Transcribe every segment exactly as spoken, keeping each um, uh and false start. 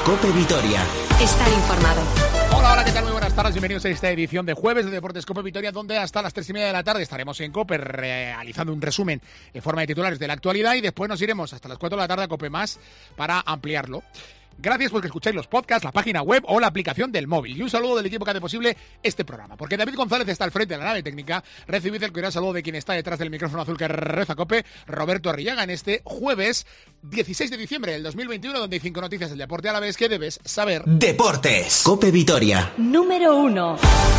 COPE Vitoria. Estar informado. Hola, hola, ¿qué tal? Muy buenas tardes, bienvenidos a esta edición de jueves de Deportes COPE Vitoria, donde hasta las tres y media de la tarde estaremos en COPE realizando un resumen en forma de titulares de la actualidad y después nos iremos hasta las cuatro de la tarde a COPE Más para ampliarlo. Gracias porque escucháis los podcasts, la página web o la aplicación del móvil. Y un saludo del equipo que hace posible este programa. Porque David González está al frente de la nave técnica. Recibid el cordial saludo de quien está detrás del micrófono azul que reza COPE, Roberto Arrillaga, en este jueves dieciséis de diciembre del dos mil veintiuno, donde hay cinco noticias del deporte a la vez que debes saber. Deportes COPE Vitoria. Número uno.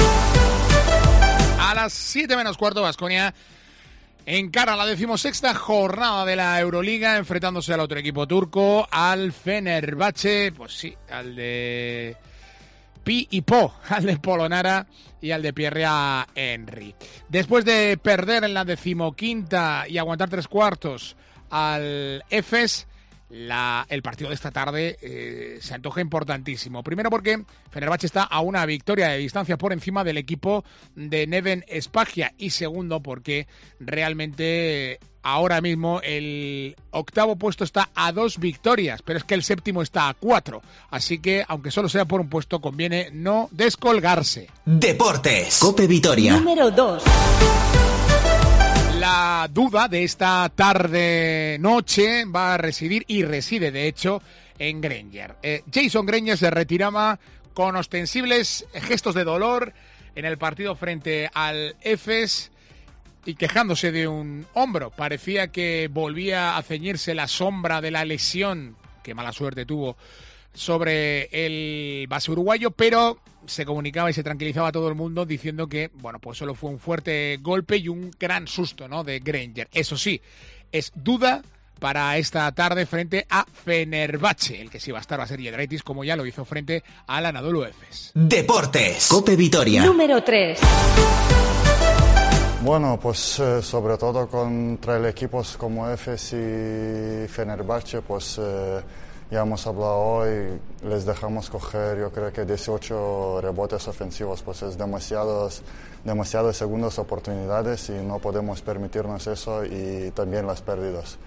A las siete menos cuarto, Baskonia encara la decimosexta jornada de la Euroliga, enfrentándose al otro equipo turco, al Fenerbahce, pues sí, al de Pi y Po, al de Polonara y al de Pierre Henry. Después de perder en la decimoquinta y aguantar tres cuartos al Efes, La, el partido de esta tarde eh, se antoja importantísimo. Primero porque Fenerbahce está a una victoria de distancia por encima del equipo de Neven Spagia, y segundo porque realmente ahora mismo el octavo puesto está a dos victorias, pero es que el séptimo está a cuatro, así que aunque solo sea por un puesto conviene no descolgarse. Deportes COPE Vitoria. Número dos. La duda de esta tarde-noche va a residir, y reside de hecho, en Granger. Eh, Jason Granger se retiraba con ostensibles gestos de dolor en el partido frente al Efes y quejándose de un hombro. Parecía que volvía a ceñirse la sombra de la lesión, que mala suerte tuvo, sobre el base uruguayo, pero se comunicaba y se tranquilizaba a todo el mundo diciendo que, bueno, pues solo fue un fuerte golpe y un gran susto, ¿no?, de Granger. Eso sí, es duda para esta tarde frente a Fenerbahce. El que sí va a estar va a ser Giedraitis, como ya lo hizo frente al Anadolu Efes. Deportes COPE Vitoria. Número tres. Bueno, pues eh, sobre todo contra equipos como Efes y Fenerbahce, pues eh, ya hemos hablado hoy, les dejamos coger, yo creo que dieciocho rebotes ofensivos, pues es demasiados, demasiadas segundas oportunidades y no podemos permitirnos eso, y también las pérdidas,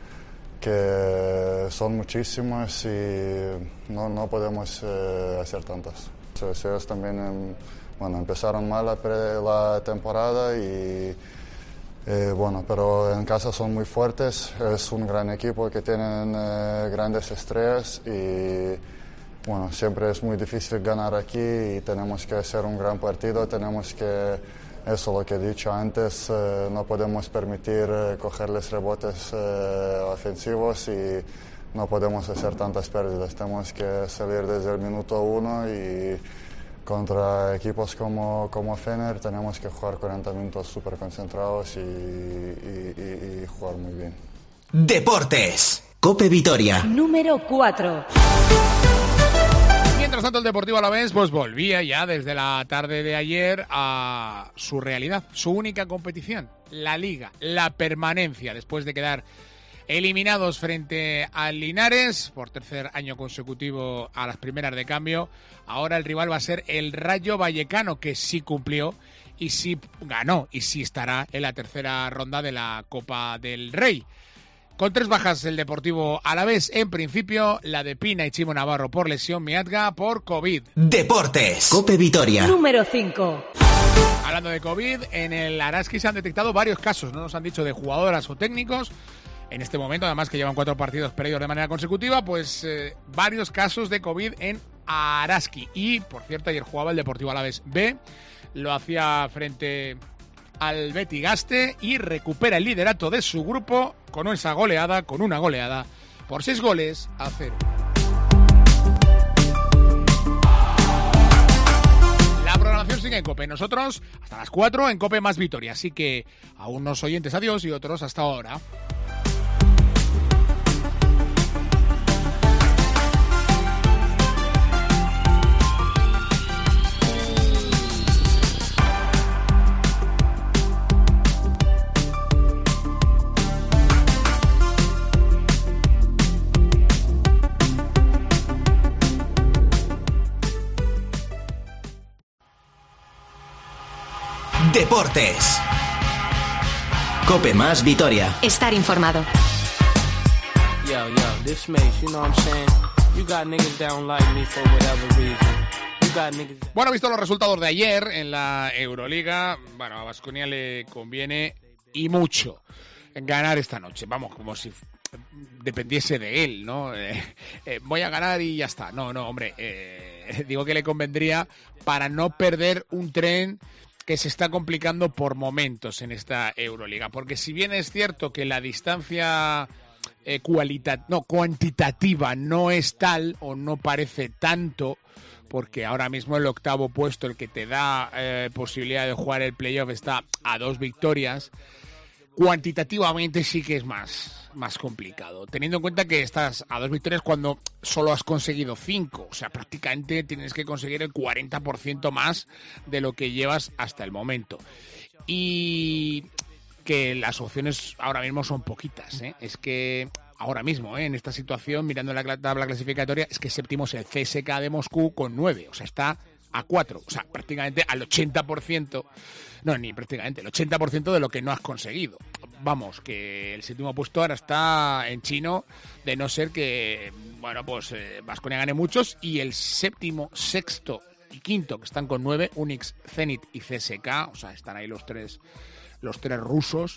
que son muchísimas y no, no podemos eh, hacer tantas. Entonces, ellos también em, bueno, empezaron mal la, pre, la temporada y Eh, bueno, pero en casa son muy fuertes, es un gran equipo que tienen eh, grandes estrellas y bueno, siempre es muy difícil ganar aquí y tenemos que hacer un gran partido, tenemos que, eso lo que he dicho antes, eh, no podemos permitir eh, cogerles rebotes eh, ofensivos y no podemos hacer tantas pérdidas, tenemos que salir desde el minuto uno y contra equipos como, como Fener tenemos que jugar cuarenta minutos súper concentrados y, y, y, y jugar muy bien. Deportes COPE Vitoria. Número cuatro. Mientras tanto, el Deportivo Alavés pues volvía ya desde la tarde de ayer a su realidad, su única competición, la Liga, la permanencia, después de quedar eliminados frente al Linares por tercer año consecutivo a las primeras de cambio. Ahora el rival va a ser el Rayo Vallecano, que sí cumplió y sí ganó y sí estará en la tercera ronda de la Copa del Rey. Con tres bajas el Deportivo Alavés, en principio la de Pina y Chimo Navarro por lesión, Miatga por COVID. Deportes COPE Vitoria. Número cinco. Hablando de COVID, en el Araski se han detectado varios casos, no nos han dicho de jugadoras o técnicos. En este momento, además que llevan cuatro partidos perdidos de manera consecutiva, pues eh, varios casos de COVID en Araski. Y, por cierto, ayer jugaba el Deportivo Alavés B, lo hacía frente al Betigaste y recupera el liderato de su grupo con esa goleada, con una goleada por seis goles a cero. La programación sigue en COPE. Nosotros hasta las cuatro en COPE Más Vitoria. Así que a unos oyentes adiós y otros hasta ahora. Deportes COPE Más Vitoria. Estar informado. Yo, yo, this makes, you know what I'm saying? You got niggas that don't like me for whatever reason. You got niggas that... Bueno, visto los resultados de ayer en la Euroliga, bueno, a Baskonia le conviene y mucho ganar esta noche. Vamos, como si dependiese de él, ¿no? Eh, eh, voy a ganar y ya está. No, no, hombre, eh, digo que le convendría para no perder un tren que se está complicando por momentos en esta Euroliga. Porque si bien es cierto que la distancia eh, cualita- no, cuantitativa no es tal o no parece tanto, porque ahora mismo el octavo puesto, el que te da eh, posibilidad de jugar el playoff, está a dos victorias, cuantitativamente sí que es más, más complicado. Teniendo en cuenta que estás a dos victorias cuando solo has conseguido cinco. O sea, prácticamente tienes que conseguir el cuarenta por ciento más de lo que llevas hasta el momento. Y que las opciones ahora mismo son poquitas, ¿eh? Es que ahora mismo, ¿eh? En esta situación, mirando la tabla clasificatoria, es que séptimo es el C S K de Moscú con nueve. O sea, está a cuatro. O sea, prácticamente al ochenta por ciento. No, ni prácticamente, el ochenta por ciento de lo que no has conseguido. Vamos, que el séptimo puesto ahora está en chino, de no ser que, bueno, pues Baskonia eh, gane muchos, y el séptimo, sexto y quinto, que están con nueve, Unix, Zenit y C S K, o sea, están ahí los tres, los tres rusos,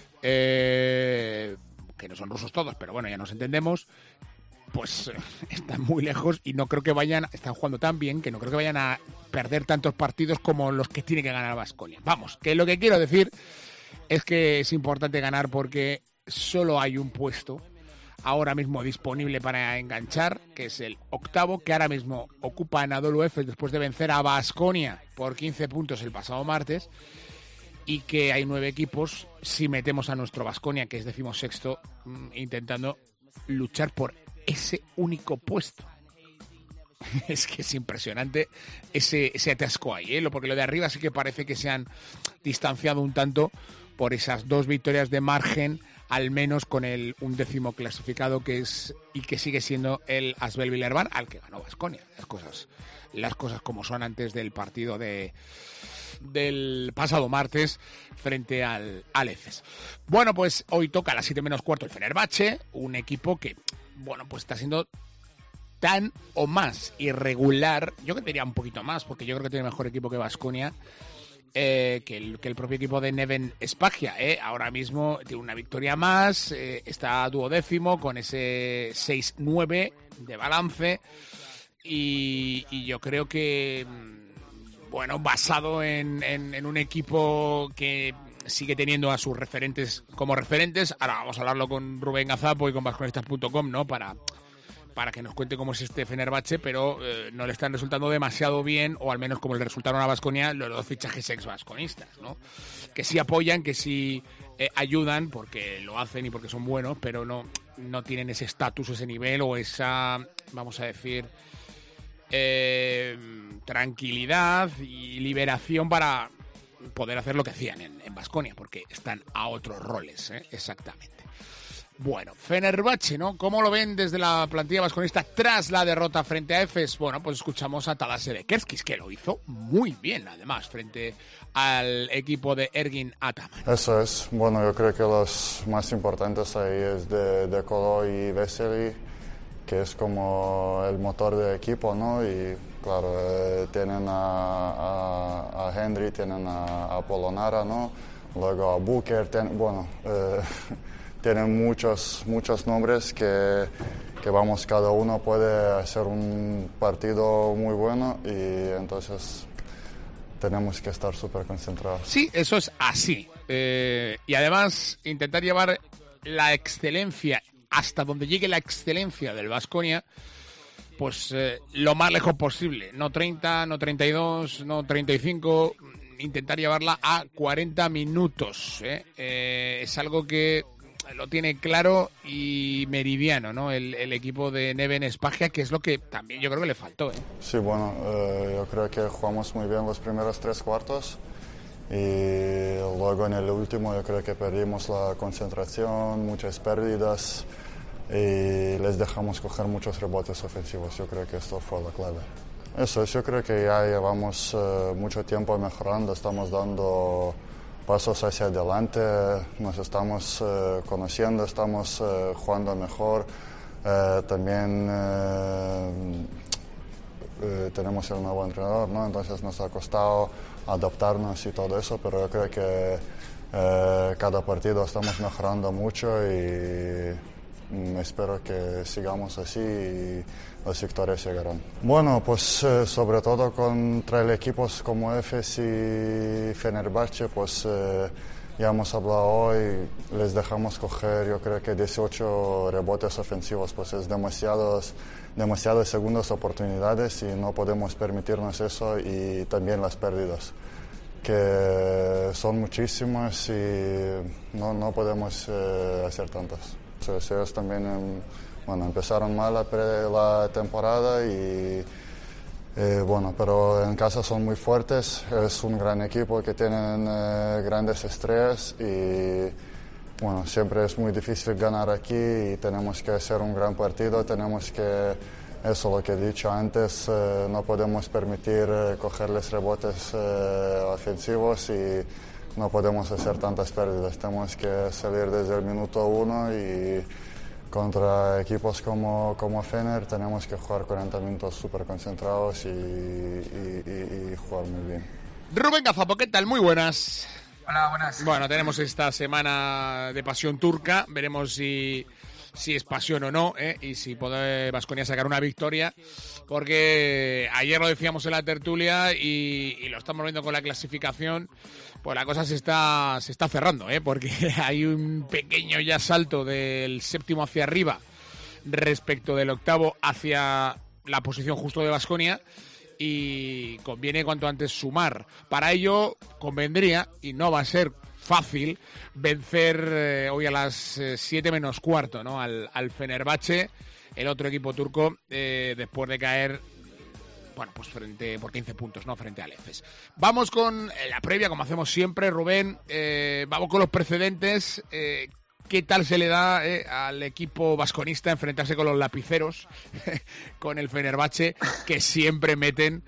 eh, que no son rusos todos, pero bueno, ya nos entendemos, pues eh, están muy lejos y no creo que vayan, están jugando tan bien que no creo que vayan a perder tantos partidos como los que tiene que ganar Baskonia. Vamos, que lo que quiero decir es que es importante ganar porque solo hay un puesto ahora mismo disponible para enganchar, que es el octavo, que ahora mismo ocupa Anadolu Efes después de vencer a Baskonia por quince puntos el pasado martes, y que hay nueve equipos, si metemos a nuestro Baskonia, que es decimosexto, intentando luchar por ese único puesto. Es que es impresionante ese, ese atasco ahí, ¿eh? Porque lo de arriba sí que parece que se han distanciado un tanto por esas dos victorias de margen, al menos con el undécimo clasificado que es y que sigue siendo el Asvel Villeurbanne, al que ganó Baskonia. Las cosas, las cosas como son antes del partido de del pasado martes frente al, al Efes. Bueno, pues hoy toca a las siete menos cuarto el Fenerbahce, un equipo que, bueno, pues está siendo tan o más irregular, yo que diría un poquito más, porque yo creo que tiene mejor equipo que Baskonia, eh, que, el, que el propio equipo de Neven Spagia, eh. Ahora mismo tiene una victoria más, eh, está duodécimo con ese seis nueve de balance, y, y yo creo que, bueno, basado en, en, en un equipo que sigue teniendo a sus referentes como referentes. Ahora vamos a hablarlo con Rubén Gazapo y con basconistas punto com, ¿no? Para, para que nos cuente cómo es este Fenerbahce, pero eh, no le están resultando demasiado bien, o al menos como le resultaron a Baskonia los dos fichajes ex-basconistas, ¿no? Que sí apoyan, que sí eh, ayudan, porque lo hacen y porque son buenos, pero no, no tienen ese estatus, ese nivel o esa, vamos a decir, eh, tranquilidad y liberación para poder hacer lo que hacían en Baskonia, porque están a otros roles, ¿eh? Exactamente. Bueno, Fenerbahce, ¿no? ¿Cómo lo ven desde la plantilla basconista tras la derrota frente a Efes? Bueno, pues escuchamos a Tadase Bekerskis, que lo hizo muy bien, además, frente al equipo de Ergin Ataman. Eso es. Bueno, yo creo que los más importantes ahí es de, de Kolo y Vesely, que es como el motor del equipo, ¿no? Y claro, eh, tienen a, a, a Henry, tienen a, a Polonara, ¿no? Luego a Booker, ten, bueno, eh, tienen muchos, muchos nombres que, que, vamos, cada uno puede hacer un partido muy bueno, y entonces tenemos que estar súper concentrados. Sí, eso es así. Eh, y además intentar llevar la excelencia hasta donde llegue la excelencia del Baskonia, pues eh, lo más lejos posible. No treinta, no treinta y dos, no treinta y cinco, intentar llevarla a cuarenta minutos. ¿eh? Eh, es algo que lo tiene claro y meridiano, ¿no? El, el equipo de Neven Spagia, que es lo que también yo creo que le faltó. ¿eh? Sí, bueno, eh, yo creo que jugamos muy bien los primeros tres cuartos. Y luego en el último yo creo que perdimos la concentración, muchas pérdidas, y les dejamos coger muchos rebotes ofensivos. Yo creo que esto fue la clave. Eso es, yo creo que ya llevamos uh, mucho tiempo mejorando, estamos dando pasos hacia adelante, nos estamos uh, conociendo, estamos uh, jugando mejor. Eh, también eh, eh, tenemos el nuevo entrenador, ¿no? Entonces nos ha costado adaptarnos y todo eso, pero yo creo que eh, cada partido estamos mejorando mucho y mm, espero que sigamos así y las victorias llegarán. Bueno, pues eh, sobre todo contra equipos como Efes y Fenerbahce, pues eh, ya hemos hablado hoy, les dejamos coger yo creo que dieciocho rebotes ofensivos, pues es demasiados, demasiadas segundas oportunidades y no podemos permitirnos eso, y también las pérdidas, que son muchísimas y no, no podemos eh, hacer tantas. Entonces, ellos también em, bueno, empezaron mal la, pre, la temporada y Eh, bueno, pero en casa son muy fuertes, es un gran equipo que tienen eh, grandes estrellas y bueno, siempre es muy difícil ganar aquí y tenemos que hacer un gran partido, tenemos que, eso lo que he dicho antes, eh, no podemos permitir eh, cogerles rebotes eh, ofensivos y no podemos hacer tantas pérdidas, tenemos que salir desde el minuto uno y contra equipos como, como Fener tenemos que jugar cuarenta minutos súper concentrados y, y, y, y jugar muy bien. Rubén Gazapo, ¿qué tal? Muy buenas. Hola, buenas. Bueno, tenemos esta semana de pasión turca, veremos si, si es pasión o no, ¿eh? Y si puede Baskonia sacar una victoria, porque ayer lo decíamos en la tertulia y, y lo estamos viendo con la clasificación. Pues la cosa se está se está cerrando, ¿eh? Porque hay un pequeño ya salto del séptimo hacia arriba respecto del octavo hacia la posición justo de Baskonia y conviene cuanto antes sumar. Para ello convendría, y no va a ser fácil, vencer eh, hoy a las eh, siete menos cuarto, ¿no? Al, al Fenerbahce, el otro equipo turco, eh, después de caer, bueno, pues frente por quince puntos, ¿no? Frente al Efes. Vamos con la previa, como hacemos siempre, Rubén. Eh, vamos con los precedentes. Eh, ¿Qué tal se le da eh, al equipo vasconista enfrentarse con los lapiceros, con el Fenerbahce, que siempre meten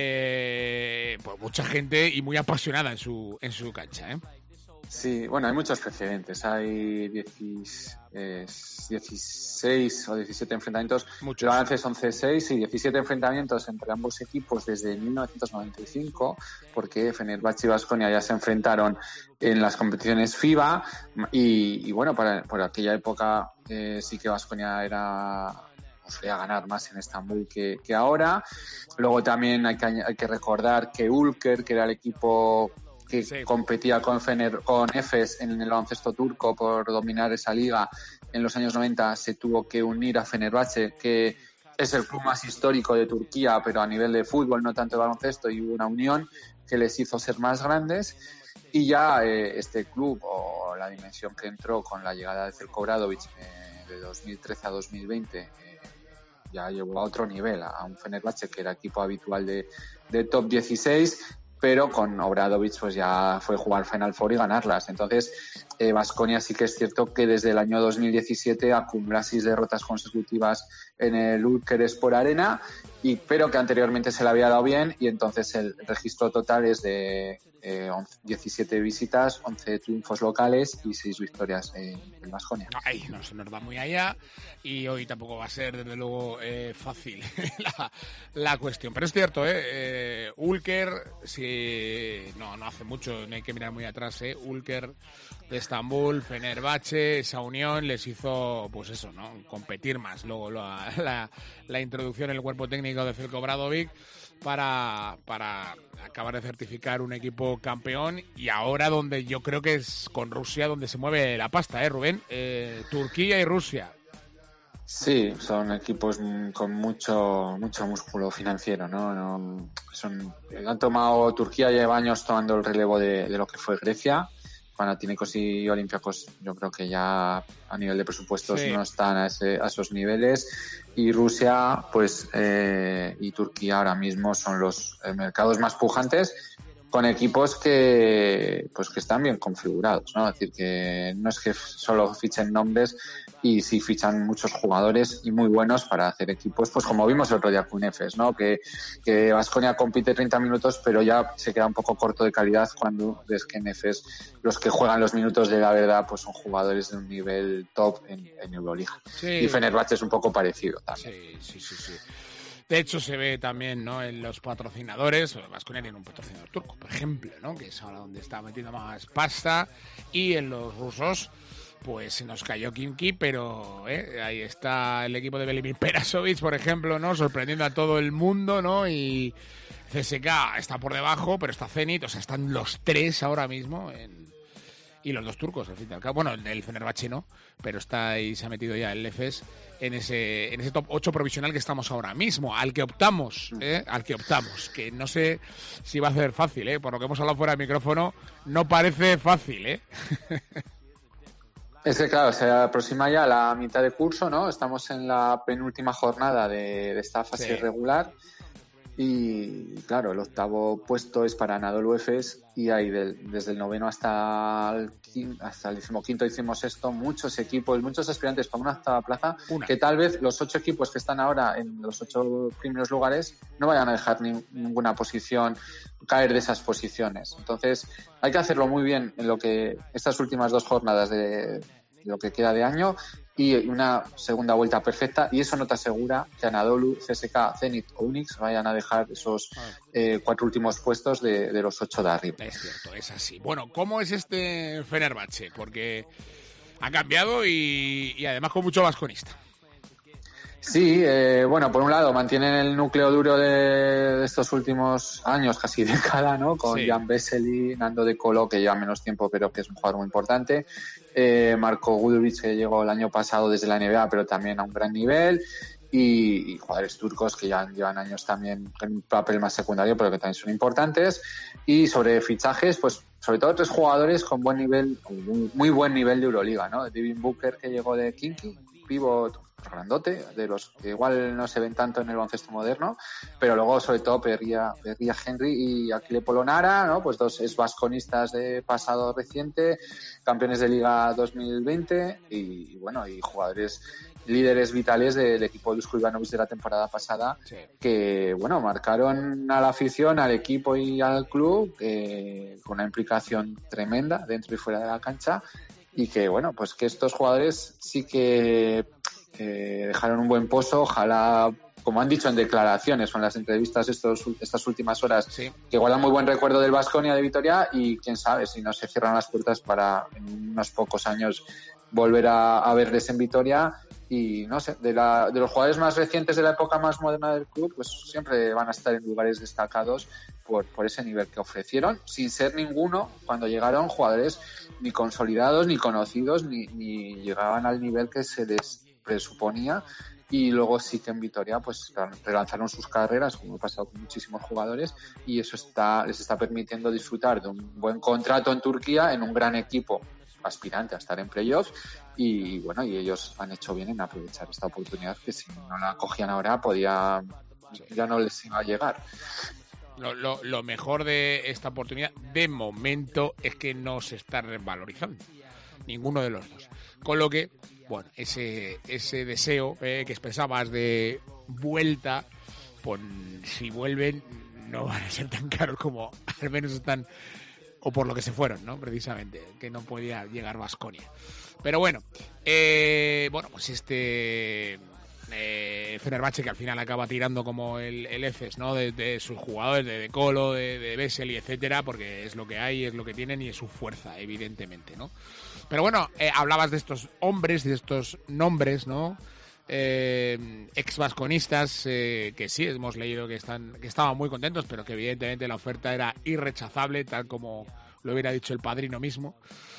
eh, pues mucha gente y muy apasionada en su en su cancha, ¿eh? Sí, bueno, hay muchos precedentes. Hay diez, eh, dieciséis o diecisiete enfrentamientos. Muchos. El balance es once seis y diecisiete enfrentamientos entre ambos equipos desde mil novecientos noventa y cinco, porque Fenerbahce y Baskonia ya se enfrentaron en las competiciones FIBA y, y bueno, para, por aquella época eh, sí que Baskonia era... solía ganar más en Estambul que, que ahora. Luego también hay que, hay que recordar que Ulker, que era el equipo que sí. competía con Fener, con Efes en el baloncesto turco por dominar esa liga en los años noventa, se tuvo que unir a Fenerbahce, que es el club más histórico de Turquía, pero a nivel de fútbol, no tanto de baloncesto, y hubo una unión que les hizo ser más grandes. Y ya eh, este club, o la dimensión que entró con la llegada de Zeljko Obradović eh, de dos mil trece a dos mil veinte, eh, ya llevó a otro nivel, a un Fenerbahce que era equipo habitual de, de top dieciséis, pero con Obradović pues ya fue jugar Final Four y ganarlas. Entonces, eh, Baskonia sí que es cierto que desde el año dos mil diecisiete acumula seis derrotas consecutivas en el Ulker Sport Arena, y, pero que anteriormente se le había dado bien, y entonces el registro total es de eh, diecisiete visitas, once triunfos locales y seis victorias eh, en Baskonia. Ay, no se nos da muy allá, y hoy tampoco va a ser, desde luego, eh, fácil la, la cuestión. Pero es cierto, ¿eh? eh Ulker, si no, no hace mucho, no hay que mirar muy atrás, ¿eh? Ulker de Estambul, Fenerbahce, esa unión les hizo, pues eso, ¿no? Competir más. Luego la, la, la introducción en el cuerpo técnico de Zeljko Obradović para, para acabar de certificar un equipo campeón, y ahora donde yo creo que es con Rusia donde se mueve la pasta, ¿eh, Rubén? Eh, Turquía y Rusia. Sí, son equipos con mucho mucho músculo financiero, ¿no? no son han tomado Turquía lleva años tomando el relevo de, de lo que fue Grecia. Panathinaikos y Olympiacos, yo creo que ya a nivel de presupuestos sí. no están a, ese, a esos niveles, y Rusia pues eh, y Turquía ahora mismo son los mercados más pujantes, con equipos que pues que están bien configurados, ¿no? Es decir, que no es que solo fichen nombres, y sí fichan muchos jugadores y muy buenos para hacer equipos, pues como vimos el otro día con Efes, ¿no? Que que Baskonia compite treinta minutos, pero ya se queda un poco corto de calidad cuando ves que en Efes los que juegan los minutos de la verdad pues son jugadores de un nivel top en, en Euroliga. Sí. Y Fenerbahce es un poco parecido también. Sí, sí, sí, sí. De hecho, se ve también, ¿no?, en los patrocinadores. Baskonia tiene un patrocinador turco, por ejemplo, ¿no?, que es ahora donde está metiendo más pasta. Y en los rusos, pues se nos cayó Khimki, pero ¿eh? ahí está el equipo de Velimir Perasovic, por ejemplo, ¿no?, sorprendiendo a todo el mundo, ¿no? Y C S K está por debajo, pero está Zenit, o sea, están los tres ahora mismo en... Y los dos turcos, al fin y al cabo. Bueno, el Fenerbahce no, pero está ahí, se ha metido ya el Efes en ese en ese top ocho provisional que estamos ahora mismo, al que optamos, ¿eh? Al que optamos, que no sé si va a ser fácil, ¿eh? Por lo que hemos hablado fuera del micrófono, no parece fácil, ¿eh? Es que claro, se aproxima ya la mitad de curso, ¿no? Estamos en la penúltima jornada de, de esta fase sí. regular. Y claro, el octavo puesto es para Anadolu Efes, y hay del, desde el noveno hasta el, hasta el decimoquinto, decimosexto, muchos equipos, muchos aspirantes para una octava plaza, una. que tal vez los ocho equipos que están ahora en los ocho primeros lugares no vayan a dejar ni, ninguna posición caer de esas posiciones. Entonces hay que hacerlo muy bien en lo que estas últimas dos jornadas de, de lo que queda de año, y una segunda vuelta perfecta, y eso no te asegura que Anadolu, C S K, Zenit o Unix vayan a dejar esos eh, cuatro últimos puestos de, de los ocho de arriba. Es cierto, es así. Bueno, ¿cómo es este Fenerbahce? Porque ha cambiado y, y además con mucho basconista. Sí, eh, bueno, por un lado mantienen el núcleo duro de, de estos últimos años, casi década, ¿no? Con sí. Jan Vesely, Nando De Colo, que lleva menos tiempo, pero que es un jugador muy importante. Eh, Marco Gudovic, que llegó el año pasado desde la N B A, pero también a un gran nivel. Y, y jugadores turcos que ya llevan años también en un papel más secundario, pero que también son importantes. Y sobre fichajes, pues sobre todo tres jugadores con buen nivel, muy, muy buen nivel de Euroliga, ¿no? Devin Booker, que llegó de Khimki, pivot grandote, de los que igual no se ven tanto en el baloncesto moderno, pero luego sobre todo Perria, Perria Henry y Aquile Polonara, ¿no? Pues dos ex basconistas de pasado reciente, campeones de Liga dos mil veinte, y, y bueno, y jugadores líderes vitales del equipo de Dusko Ivanovic de la temporada pasada, sí. que bueno, marcaron a la afición, al equipo y al club eh, con una implicación tremenda dentro y fuera de la cancha, y que bueno, pues que estos jugadores sí que eh, dejaron un buen pozo. Ojalá, como han dicho en declaraciones o en las entrevistas estos, estas últimas horas, sí. que guardan muy buen recuerdo del Baskonia de Vitoria, y quién sabe si no se cierran las puertas para en unos pocos años volver a, a verles en Vitoria. Y no sé, de, la, de los jugadores más recientes de la época más moderna del club, pues siempre van a estar en lugares destacados por, por ese nivel que ofrecieron, sin ser ninguno, cuando llegaron, jugadores ni consolidados, ni conocidos, ni, ni llegaban al nivel que se les presuponía. Y luego sí que en Vitoria pues relanzaron sus carreras, como ha pasado con muchísimos jugadores, y eso está les está permitiendo disfrutar de un buen contrato en Turquía, en un gran equipo aspirante a estar en playoffs, y bueno, y ellos han hecho bien en aprovechar esta oportunidad, que si no la cogían ahora podía ya no les iba a llegar. Lo, lo, lo mejor de esta oportunidad de momento es que no se está revalorizando ninguno de los dos, con lo que bueno, ese ese deseo eh, que expresabas de vuelta, pues si vuelven no van a ser tan caros como al menos están, o por lo que se fueron, ¿no? Precisamente, que no podía llegar Baskonia. Pero bueno, eh, bueno, pues este eh, Fenerbahce, que al final acaba tirando como el, el Efes, ¿no? De, de sus jugadores, de De Colo, de, de Vesely, etcétera, porque es lo que hay, es lo que tienen y es su fuerza, evidentemente, ¿no? Pero bueno, eh, hablabas de estos hombres, de estos nombres, ¿no? Eh, ex vasconistas eh, que sí hemos leído que están que estaban muy contentos, pero que evidentemente la oferta era irrechazable, tal como lo hubiera dicho el padrino mismo.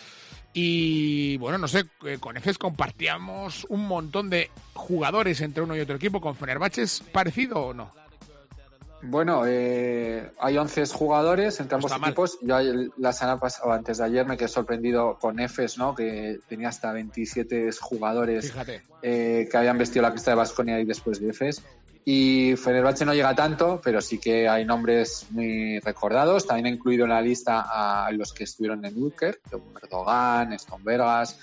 Y bueno, no sé, eh, con Efes compartíamos un montón de jugadores entre uno y otro equipo. ¿Con Fenerbahce es parecido o no? Bueno, eh, hay once jugadores entre ambos equipos. Yo la semana pasada, o antes de ayer, me quedé sorprendido con Efes, ¿no? Que tenía hasta veintisiete jugadores eh, que habían vestido la cresta de Baskonia y después de Efes. Y Fenerbahce no llega tanto, pero sí que hay nombres muy recordados. También he incluido en la lista a los que estuvieron en Ulker, Erdogan, Stone Vergas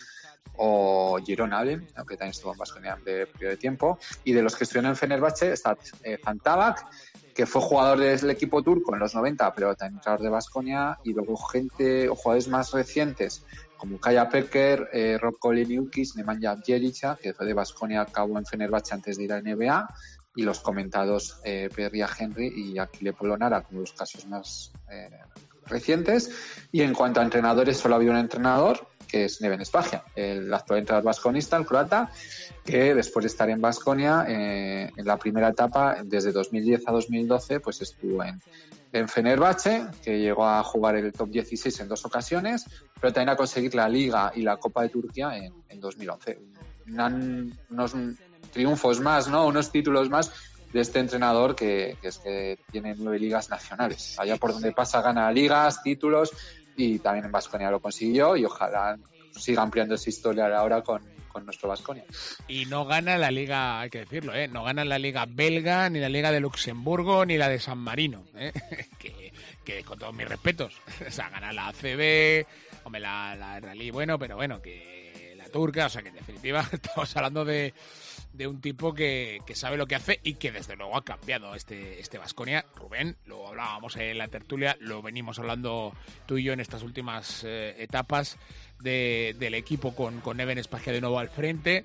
o Jeroen Allen, aunque también estuvo en Baskonia de periodo de tiempo. Y de los que estuvieron en Fenerbahce está eh, Zantabak, que fue jugador del equipo turco en los noventa, pero también entrenador de Baskonia, y luego gente o jugadores más recientes como Kaya Peker, eh, Rob Koleniukis, Nemanja Bjelica, que fue de Baskonia, acabó en Fenerbahce antes de ir a N B A, y los comentados eh, Perria Henry y Akile Polonara como los casos más eh, recientes. Y en cuanto a entrenadores, solo ha habido un entrenador, que es Neven Spagian, el actual entrenador vasconista, el croata, que después de estar en Baskonia eh, en la primera etapa, desde dos mil diez a dos mil doce, pues estuvo en, en Fenerbahce, que llegó a jugar el top dieciséis en dos ocasiones, pero también a conseguir la Liga y la Copa de Turquía en, en dos mil once. Unan, unos triunfos más, ¿no? Unos títulos más de este entrenador que, que es que tiene nueve ligas nacionales. Allá por donde pasa gana ligas, títulos, y también en Baskonia lo consiguió, y ojalá siga ampliando esa historia ahora con, con nuestro Baskonia. Y no gana la liga, hay que decirlo, ¿eh? No gana la liga belga, ni la liga de Luxemburgo, ni la de San Marino, ¿eh? que, que con todos mis respetos, o sea, gana la A C B, hombre, la, la Rally, bueno, pero bueno, que la turca, o sea, que en definitiva estamos hablando de de un tipo que, que sabe lo que hace y que desde luego ha cambiado este este Baskonia. Rubén, lo hablábamos en la tertulia, lo venimos hablando tú y yo en estas últimas eh, etapas de, del equipo con, con Neven Spagian de nuevo al frente,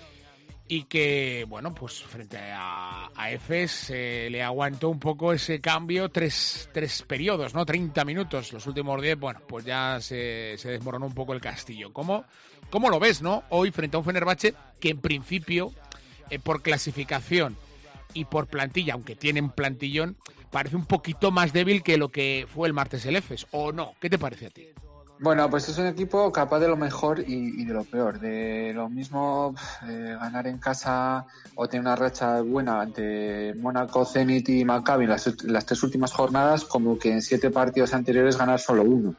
y que, bueno, pues frente a, a Efes eh, le aguantó un poco ese cambio, tres, tres periodos, ¿no? treinta minutos, los últimos diez, bueno, pues ya se, se desmoronó un poco el castillo. ¿Cómo, cómo lo ves, no? Hoy frente a un Fenerbahce que en principio, eh, por clasificación y por plantilla, aunque tienen plantillón, parece un poquito más débil que lo que fue el martes el Efes, ¿o no? ¿Qué te parece a ti? Bueno, pues es un equipo capaz de lo mejor y, y de lo peor. De lo mismo, eh, ganar en casa o tener una racha buena ante Mónaco, Zenit y Maccabi las, las tres últimas jornadas, como que en siete partidos anteriores ganar solo uno.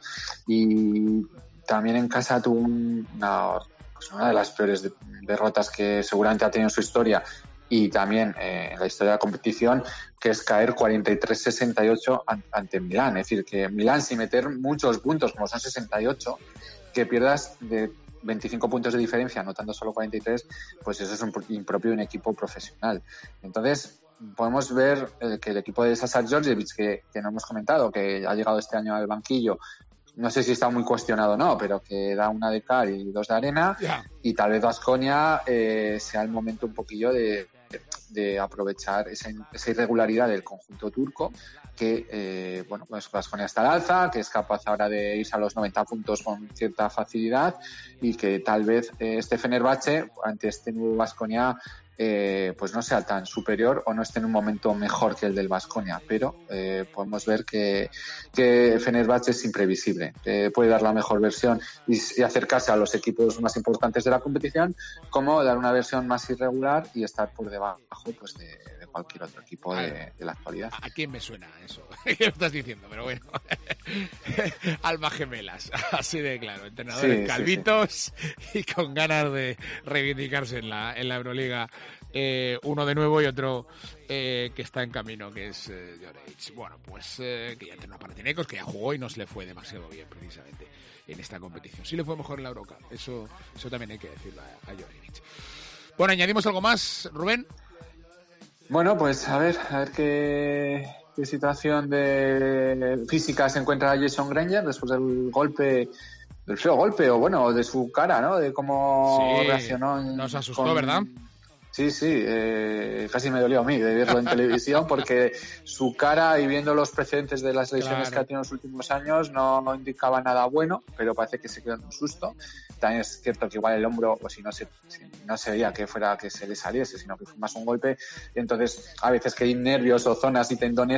Y también en casa tuvo un, una, pues una de las peores de, derrotas que seguramente ha tenido en su historia, y también eh, en la historia de la competición, que es caer cuarenta y tres sesenta y ocho ante Milán. Es decir, que Milán, sin meter muchos puntos, como son sesenta y ocho, que pierdas de veinticinco puntos de diferencia, anotando solo cuarenta y tres, pues eso es un impropio de un equipo profesional. Entonces, podemos ver eh, que el equipo de Sasha Djordjevic, que, que no hemos comentado, que ha llegado este año al banquillo, no sé si está muy cuestionado o no, pero que da una de cal y dos de arena, yeah. Y tal vez Baskonia eh, sea el momento un poquillo de, de aprovechar esa, esa irregularidad del conjunto turco, que eh, bueno, pues Baskonia está al alza, que es capaz ahora de irse a los noventa puntos con cierta facilidad, y que tal vez eh, este Fenerbahce ante este nuevo Baskonia Eh, pues no sea tan superior o no esté en un momento mejor que el del Baskonia, pero eh, podemos ver que, que Fenerbahce es imprevisible, eh, puede dar la mejor versión y, y acercarse a los equipos más importantes de la competición, como dar una versión más irregular y estar por debajo, pues de, de cualquier otro equipo de, de la actualidad. ¿A quién me suena eso? ¿Qué estás diciendo? Pero bueno, alma gemelas, así de claro, entrenadores sí, calvitos sí, sí. y con ganas de reivindicarse en la, en la Euroliga. Eh, uno de nuevo y otro eh, que está en camino, que es eh, Djordjevic. Bueno, pues eh, que ya tiene a Panathinaikos, que ya jugó y no se le fue demasiado bien precisamente en esta competición. Sí le fue mejor en la Eurocup, eso, eso también hay que decirlo a, a Djordjevic. Bueno, ¿añadimos algo más, Rubén? Bueno, pues a ver, a ver qué, qué situación de física se encuentra Jason Granger después del golpe, del feo golpe, o bueno, de su cara, ¿no? De cómo sí, reaccionó. En, nos asustó, con, ¿verdad? Sí, sí, eh, casi me dolió a mí de verlo en televisión, porque su cara, y viendo los precedentes de las lesiones claro. que ha tenido en los últimos años, no, no indicaba nada bueno, pero parece que se quedó en un susto. También es cierto que igual el hombro, o si no se, si no se veía que fuera que se le saliese, sino que fue más un golpe, y entonces a veces que hay nervios o zonas y tendones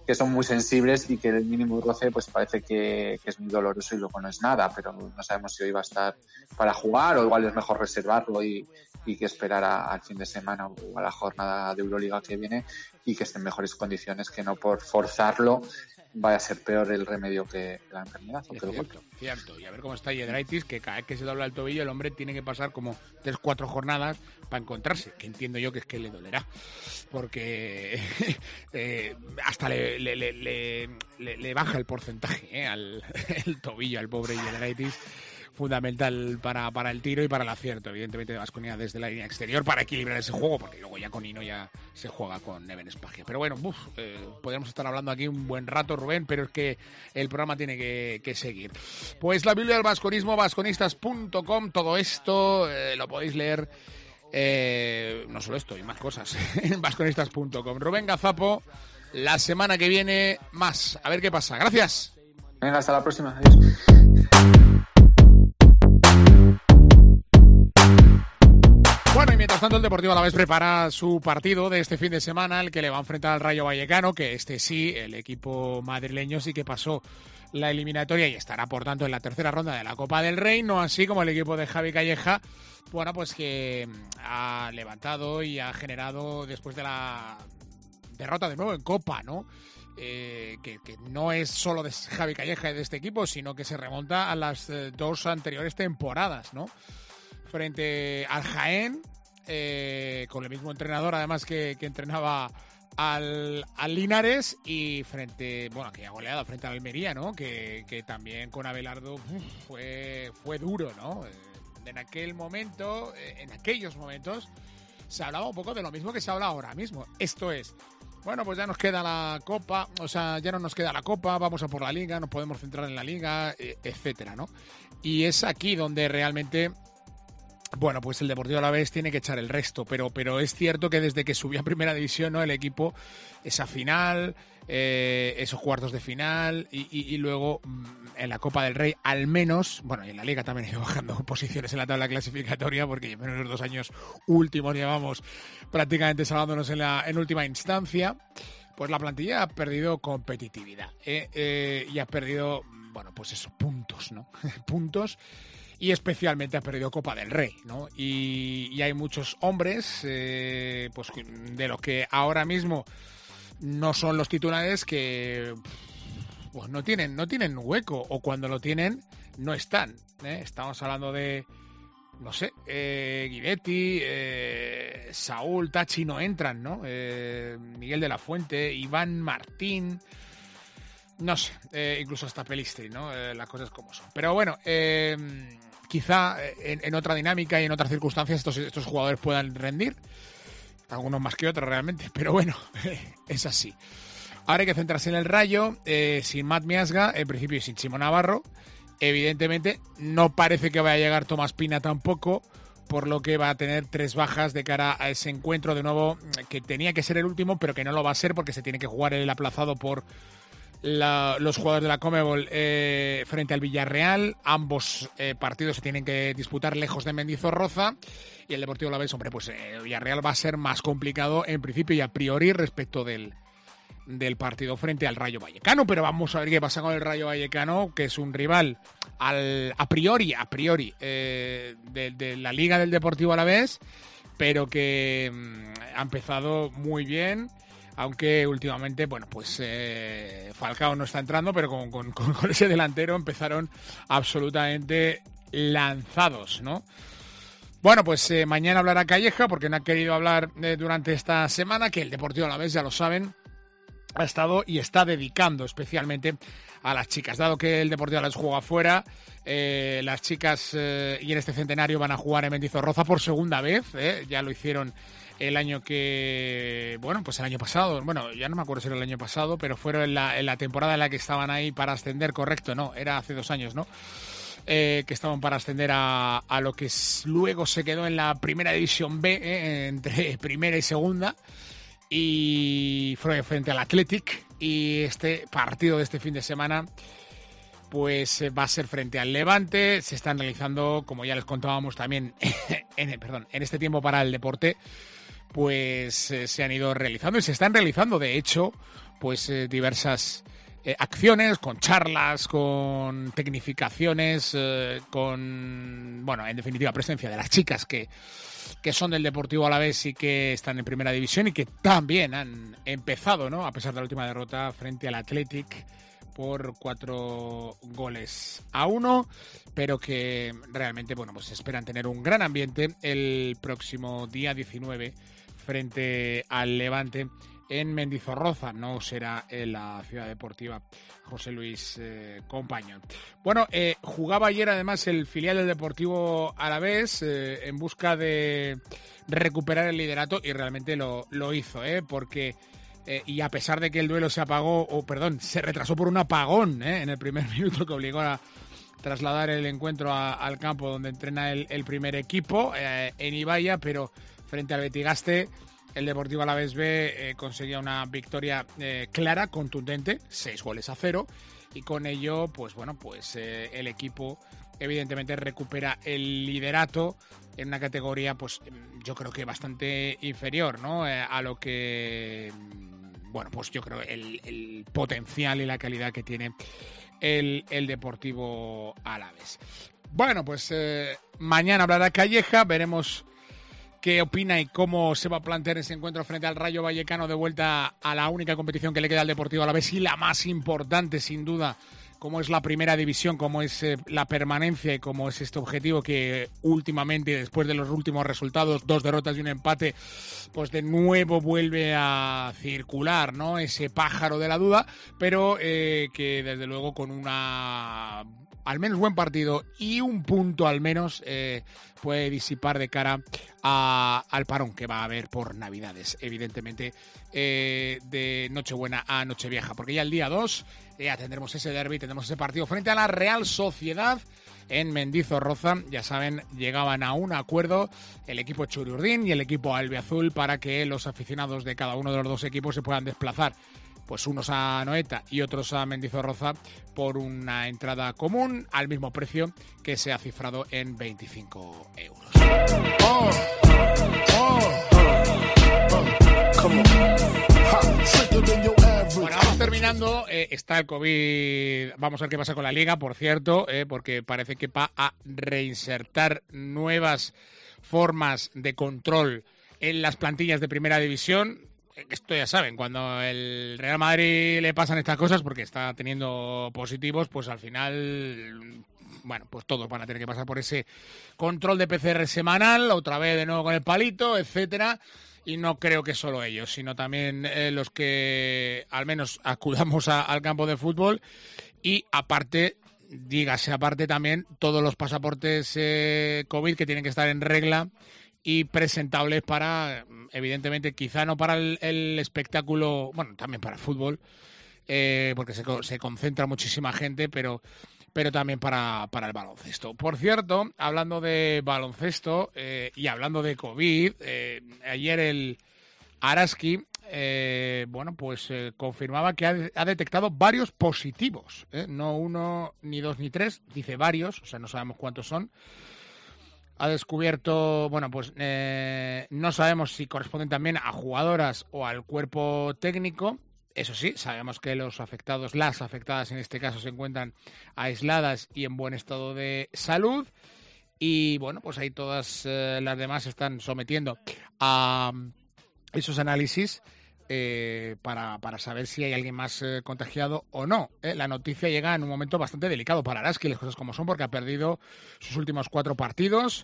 que son muy sensibles y que el mínimo roce pues parece que, que es muy doloroso y luego no es nada, pero no sabemos si hoy va a estar para jugar o igual es mejor reservarlo y, y que esperar a, al fin de semana o a la jornada de Euroliga que viene y que esté en mejores condiciones, que no por forzarlo vaya a ser peor el remedio que la enfermedad. Es cierto, cierto. Y a ver cómo está Giedraitis, que cada vez que se dobla el tobillo el hombre tiene que pasar como tres, cuatro jornadas para encontrarse, que entiendo yo que es que le dolerá, porque eh, hasta le, le, le, le, le baja el porcentaje eh, al el tobillo al pobre Giedraitis. Fundamental para, para el tiro y para el acierto, evidentemente, de Baskonia desde la línea exterior para equilibrar ese juego, porque luego ya con Ino ya se juega con Neven Spagia. Pero bueno, uf, eh, podríamos estar hablando aquí un buen rato, Rubén, pero es que el programa tiene que, que seguir. Pues la Biblia del Baskonismo, baskonistas punto com, todo esto eh, lo podéis leer, eh, no solo esto y más cosas, en baskonistas punto com. Rubén Gazapo, la semana que viene más. A ver qué pasa. Gracias. Venga, hasta la próxima. Adiós. Bueno, y mientras tanto el Deportivo Alavés prepara su partido de este fin de semana, el que le va a enfrentar al Rayo Vallecano, que este sí, el equipo madrileño sí que pasó la eliminatoria y estará, por tanto, en la tercera ronda de la Copa del Rey, no así como el equipo de Javi Calleja, bueno, pues que ha levantado y ha generado después de la derrota de nuevo en Copa, ¿no? Eh, que, que no es solo de Javi Calleja y de este equipo, sino que se remonta a las eh, dos anteriores temporadas, ¿no? Frente al Jaén, eh, con el mismo entrenador además que, que entrenaba al, al Linares, y frente, bueno, aquella goleada frente al Almería, ¿no? Que, que también con Abelardo uf, fue, fue duro, ¿no? En aquel momento, en aquellos momentos, se hablaba un poco de lo mismo que se habla ahora mismo. Esto es, bueno, pues ya nos queda la Copa, o sea, ya no nos queda la Copa, vamos a por la Liga, nos podemos centrar en la Liga, etcétera, ¿no? Y es aquí donde realmente, bueno, pues el Deportivo Alavés tiene que echar el resto, pero, pero es cierto que desde que subió a Primera División, ¿no? El equipo, esa final, eh, esos cuartos de final y, y, y luego en la Copa del Rey, al menos, bueno, y en la Liga también ha ido bajando posiciones en la tabla clasificatoria, porque en menos de dos años últimos llevamos prácticamente salvándonos en la en última instancia, pues la plantilla ha perdido competitividad eh, eh, y ha perdido, bueno, pues esos puntos, ¿no? puntos. Y especialmente ha perdido Copa del Rey, ¿no? Y, y hay muchos hombres, eh, pues de los que ahora mismo no son los titulares, que pues no tienen, no tienen hueco, o cuando lo tienen no están, ¿eh? Estamos hablando de, no sé, eh, Guidetti, eh, Saúl, Tachi no entran, ¿no? Eh, Miguel de la Fuente, Iván Martín, no sé, eh, incluso hasta Pelistri, ¿no? Eh, las cosas como son. Pero bueno, eh, quizá en, en otra dinámica y en otras circunstancias estos, estos jugadores puedan rendir, algunos más que otros realmente, pero bueno, es así. Ahora hay que centrarse en el Rayo, eh, sin Matt Miasga, en principio y sin Chimo Navarro. Evidentemente no parece que vaya a llegar Tomás Pina tampoco, por lo que va a tener tres bajas de cara a ese encuentro de nuevo, que tenía que ser el último, pero que no lo va a ser porque se tiene que jugar el aplazado por La, los jugadores de la Conmebol eh, frente al Villarreal. Ambos eh, partidos se tienen que disputar lejos de Mendizorroza, y el Deportivo Alavés, hombre, pues eh, el Villarreal va a ser más complicado en principio y a priori respecto del, del partido frente al Rayo Vallecano, pero vamos a ver qué pasa con el Rayo Vallecano, que es un rival al, a priori, a priori eh, de, de la Liga del Deportivo Alavés, pero que mm, ha empezado muy bien. Aunque últimamente, bueno, pues eh, Falcao no está entrando, pero con, con, con ese delantero empezaron absolutamente lanzados, ¿no? Bueno, pues eh, mañana hablará Calleja, porque no ha querido hablar eh, durante esta semana, que el Deportivo Alavés, ya lo saben, ha estado y está dedicando especialmente a las chicas. Dado que el Deportivo Alavés juega afuera, eh, las chicas eh, y en este centenario van a jugar en Mendizorroza por segunda vez, eh, ya lo hicieron el año que, bueno, pues el año pasado, bueno, ya no me acuerdo si era el año pasado, pero fueron en la, en la temporada en la que estaban ahí para ascender, correcto, no, era hace dos años, ¿no? Eh, que estaban para ascender a, a lo que luego se quedó en la primera división B, eh, entre primera y segunda, y fue frente al Athletic, y este partido de este fin de semana pues va a ser frente al Levante. Se están realizando, como ya les contábamos también, en, perdón, en este tiempo para el deporte, pues eh, se han ido realizando y se están realizando, de hecho, pues eh, diversas eh, acciones, con charlas, con tecnificaciones, eh, con, bueno, en definitiva, presencia de las chicas que, que son del Deportivo Alavés y que están en Primera División y que también han empezado, ¿no?, a pesar de la última derrota frente al Athletic por cuatro goles a uno, pero que realmente, bueno, pues esperan tener un gran ambiente el próximo día diecinueve frente al Levante en Mendizorroza. No será en la Ciudad Deportiva José Luis eh, Compañón. Bueno, eh, jugaba ayer además el filial del Deportivo Alavés eh, en busca de recuperar el liderato y realmente lo, lo hizo, ¿eh? Porque eh, y a pesar de que el duelo se apagó, o perdón, se retrasó por un apagón ¿eh? en el primer minuto que obligó a trasladar el encuentro a, al campo donde entrena el, el primer equipo eh, en Ibaya, pero frente al Betigaste el Deportivo Alavés B eh, conseguía una victoria eh, clara, contundente, seis goles a cero, y con ello, pues bueno, pues eh, el equipo evidentemente recupera el liderato en una categoría, pues yo creo que bastante inferior, ¿no?, eh, a lo que, bueno, pues yo creo el, el potencial y la calidad que tiene el, el Deportivo Alavés. Bueno, pues eh, mañana hablará Calleja, veremos qué opina y cómo se va a plantear ese encuentro frente al Rayo Vallecano de vuelta a la única competición que le queda al Deportivo Alavés y la más importante, sin duda, como es la Primera División, como es eh, la permanencia y como es este objetivo que últimamente, después de los últimos resultados, dos derrotas y un empate, pues de nuevo vuelve a circular, ¿no?, ese pájaro de la duda, pero eh, que desde luego con una al menos buen partido y un punto al menos eh, puede disipar de cara a, al parón que va a haber por Navidades, evidentemente, eh, de Nochebuena a Nochevieja, porque ya el día dos ya tendremos ese derbi, tendremos ese partido frente a la Real Sociedad en Mendizorroza. Ya saben, llegaban a un acuerdo el equipo Churiurdín y el equipo albiazul para que los aficionados de cada uno de los dos equipos se puedan desplazar, pues unos a Noeta y otros a Mendizorroza, por una entrada común al mismo precio, que se ha cifrado en veinticinco euros. Oh, oh, oh, come on. Bueno, vamos terminando. Eh, está el COVID. Vamos a ver qué pasa con la Liga, por cierto, eh, porque parece que va a reinsertar nuevas formas de control en las plantillas de Primera División. Esto ya saben, cuando el Real Madrid le pasan estas cosas porque está teniendo positivos, pues al final, bueno, pues todos van a tener que pasar por ese control de P C R semanal, otra vez de nuevo con el palito, etcétera. Y no creo que solo ellos, sino también eh, los que al menos acudamos a, al campo de fútbol. Y aparte, dígase aparte también, todos los pasaportes eh, COVID que tienen que estar en regla y presentables para, evidentemente, quizá no para el, el espectáculo, bueno, también para el fútbol, eh, porque se, se concentra muchísima gente, pero, pero también para, para el baloncesto. Por cierto, hablando de baloncesto eh, y hablando de COVID, eh, ayer el Araski, eh, bueno, pues eh, confirmaba que ha, ha detectado varios positivos, ¿eh? No uno, ni dos, ni tres, dice varios, o sea, no sabemos cuántos son. Ha descubierto, bueno, pues eh, no sabemos si corresponden también a jugadoras o al cuerpo técnico. Eso sí, sabemos que los afectados, las afectadas en este caso, se encuentran aisladas y en buen estado de salud. Y bueno, pues ahí todas eh, las demás se están sometiendo a esos análisis eh, para, para saber si hay alguien más eh, contagiado o no. ¿eh? La noticia llega en un momento bastante delicado para Araski, las cosas como son, porque ha perdido sus últimos cuatro partidos.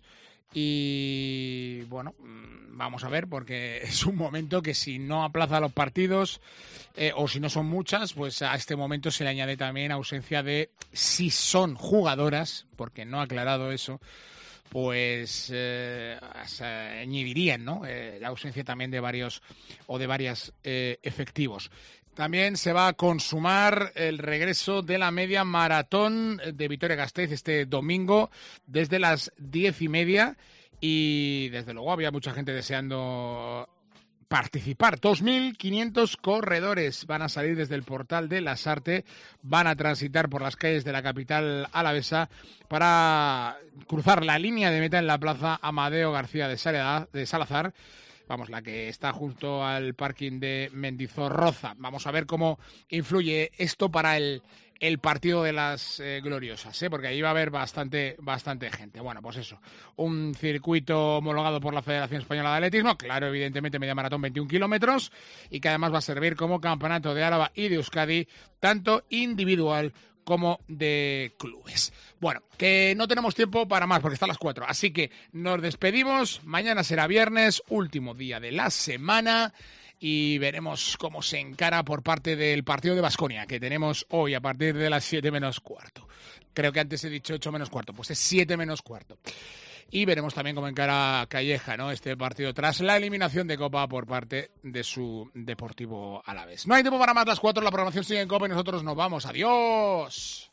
Y bueno, vamos a ver, porque es un momento que si no aplaza los partidos eh, o si no son muchas, pues a este momento se le añade también ausencia de, si son jugadoras, porque no ha aclarado eso, pues eh, añadirían, ¿no? Eh, la ausencia también de varios o de varias eh, efectivos. También se va a consumar el regreso de la media maratón de Vitoria-Gasteiz este domingo desde las diez y media y desde luego había mucha gente deseando participar. dos mil quinientos corredores van a salir desde el portal de Lasarte, van a transitar por las calles de la capital alavesa para cruzar la línea de meta en la plaza Amadeo García de Salazar. vamos, la que está junto al parking de Mendizorroza. Vamos a ver cómo influye esto para el, el partido de las eh, gloriosas, ¿eh? Porque ahí va a haber bastante, bastante gente. Bueno, pues eso, un circuito homologado por la Federación Española de Atletismo, claro, evidentemente media maratón veintiún kilómetros, y que además va a servir como campeonato de Álava y de Euskadi, tanto individual como de clubes. Bueno, que no tenemos tiempo para más porque está a las cuatro, así que nos despedimos. Mañana será viernes, último día de la semana, y veremos cómo se encara por parte del partido de Baskonia que tenemos hoy a partir de las siete menos cuarto. Creo que antes he dicho ocho menos cuarto, pues es siete menos cuarto. Y veremos también cómo encara Calleja, ¿no?, este partido tras la eliminación de Copa por parte de su Deportivo Alavés. No hay tiempo para más, las cuatro, la programación sigue en Copa y nosotros nos vamos. ¡Adiós!